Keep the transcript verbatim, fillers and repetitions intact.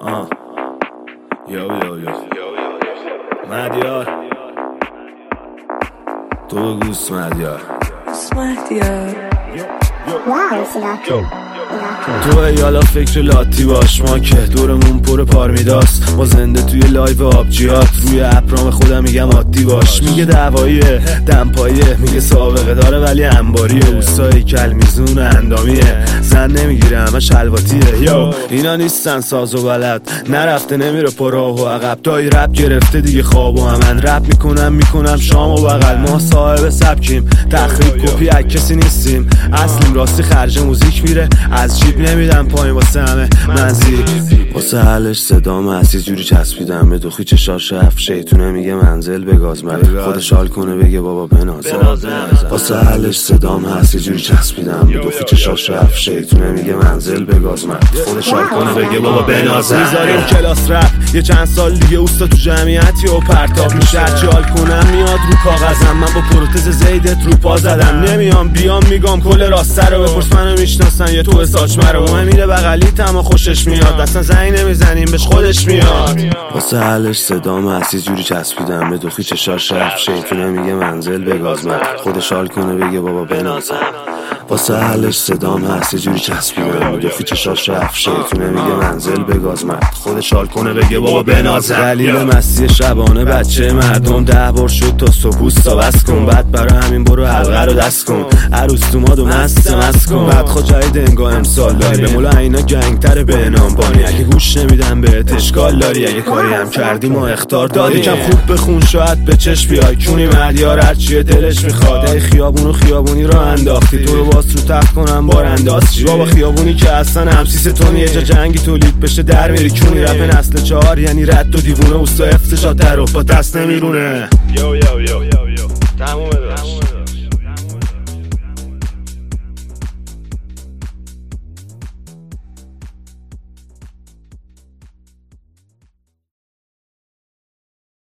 آه یو یو یو مهدیار تو گوس مهدیار تو ایالا فکر لاتی باش، ما که دورمون پر پارمیداست، ما زنده توی لایو آبجیات، روی اپرام خودم میگم عادی باش. میگه دعواییه دمپاییه، میگه سابقه داره ولی انباریه، اوستایی کلمیزون اندامیه، زن نمیگیره همه شلواتیه. یو اینا نیستن ساز و بلد، نرفته نمیره پراه و عقب، دایی رپ گرفته دیگه خواب و من رپ میکنم میکنم شام و بغل. ما صاحب سبکیم، تخریب کپی از کسی نیستیم، اصلیم راستی خرج موزیک میره از جیب نمیدم پایین واسه همه منزی، واسه حلش صدام هست یه جوری چسبیدم به دوخی چشاش رفت، شیطونه میگه منزل بگاز من خودش حال کنه بگه بابا بنازه، واسه حلش صدام هست یه جوری چسبیدم به دوخی چشاش رفت، شیطونه میگه منزل بگاز من خودش حال کنه بگه بابا بنازه. میذاریم کلاس رپ یه چند سال دیگه اوستا تو جمعیتی و پرتاب میشه، هرچی حال کنم میاد رو کاغذم، من با پروتز زیدت رو پا زدم، نمیام بیام میگم کل راسته رو بپرس منو میشناسن یه تو ساچمه رو، من میره بغلیت اما خوشش میاد، اصلا زنگ نمیزنیم بهش خودش میاد. واسه حلش صدام هست یه جوری چسبیدم به دوخی چشاش رفت، شیطونه میگه منزل بگاز من خودش حال کنه بگه بابا بنازم، واسه حلش صدام هست یه جوری چسبیدم به دوخی چشاش رفت، شیطونه میگه منزل بگاز من خودش حال کنه بگه بابا بنازم. دلیل مستی شبانه بچه مردم ده بار شد تا صبح تا بس کن، بعد برای همین برو حلقه رو دست کن، عروس تو مادو مست مست کن، بعد خود جای دنگاه امسال داری به مولا اینا گنگتر به نام بانی، اگه گوش نمیدن بهت اشکال داری، اگه کاری هم کردی ما اختار دادی، یکم خوب بخون شاید به چشم بیای، کونی مهدیار هرچیه دلش میخواد، ای خیابونو خیابونی رو انداختی تو رو باز رو تخت کنم بارانداز بابا، خیابونی که اصلا همسیس تونی یه جا جنگی تولید بشه در میری کونی، رپ نسل چهار یعنی رد و دیوونه اوستا افتشا در با دست نمیرونه. یو یو یو یو یو تمومه.